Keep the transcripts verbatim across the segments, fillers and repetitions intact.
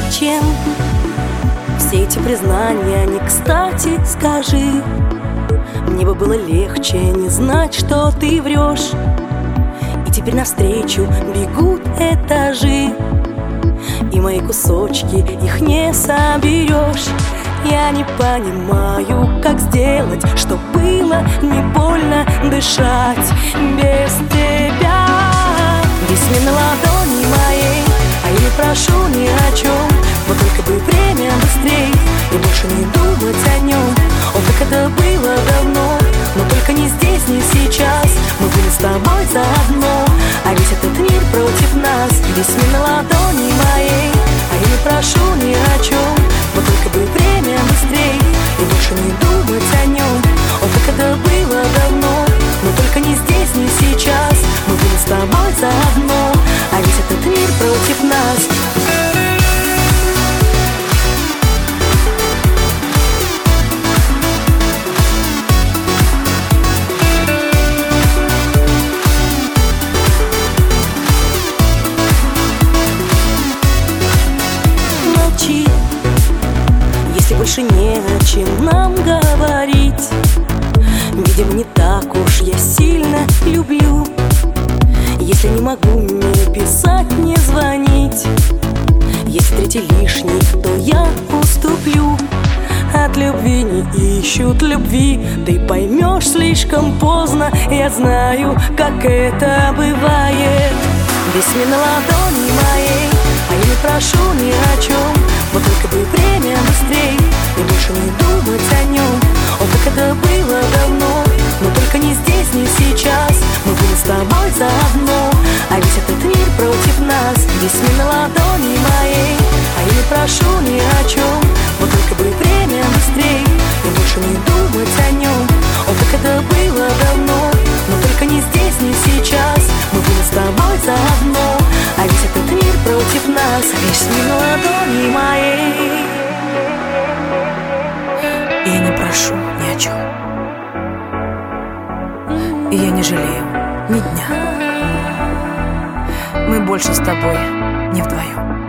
зачем все эти признания не кстати, скажи. Мне бы было легче не знать, что ты врешь. И теперь навстречу бегут этажи, и мои кусочки, их не соберешь. Я не понимаю, как сделать, чтоб было не больно дышать без тебя. Весь мир на ладони моей, а я не прошу ни о чем. Вот только бы время быстрей и больше не думать о нем. О, как это было давно, но только не здесь, не сейчас. Мы были с тобой заодно, а весь этот мир против нас. Весь мир на ладони моей, а я не прошу ни о чем. Вот только бы время быстрей и больше не думать о нем. О, как это было давно, но только не здесь, не сейчас. Мы были с тобой заодно, а весь этот мир против нас. Если больше не о чем нам говорить, видимо, не так уж я сильно люблю. Если не могу не писать, не звонить, если третий лишний, то я уступлю. От любви не ищут любви, ты поймешь слишком поздно. Я знаю, как это бывает. Весь мир на ладони моей, а я не прошу ни о чем. Вот только бы время быстрей и больше не думать о нем. О, как это было давно, но только не здесь, не сейчас. Мы были с тобой заодно, а весь этот мир против нас. Весь мир на ладони моей, а я не прошу ни о чем. Вот только бы время быстрей и больше не думать о нем. О, как это было давно, но только не здесь, не сейчас. Мы были с тобой заодно, а весь этот мир против нас. Весь мир на ладони моей, и я не прошу ни о чем, и я не жалею ни дня. Мы больше с тобой не вдвоем,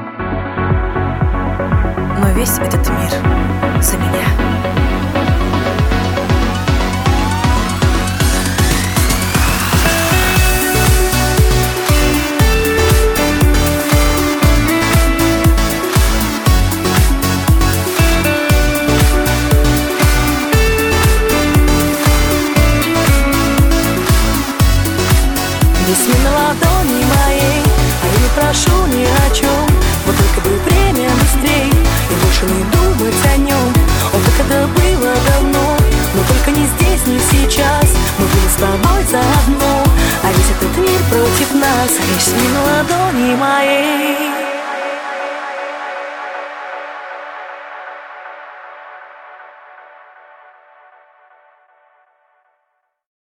но весь этот мир за меня. весь мир на ладони моей, а я не прошу ни о чем. Вот только бы время быстрей и больше не думать о нем. О, как это было давно, но только не здесь, не сейчас. Мы были с тобой заодно, а весь этот мир против нас. Весь мир на ладони моей.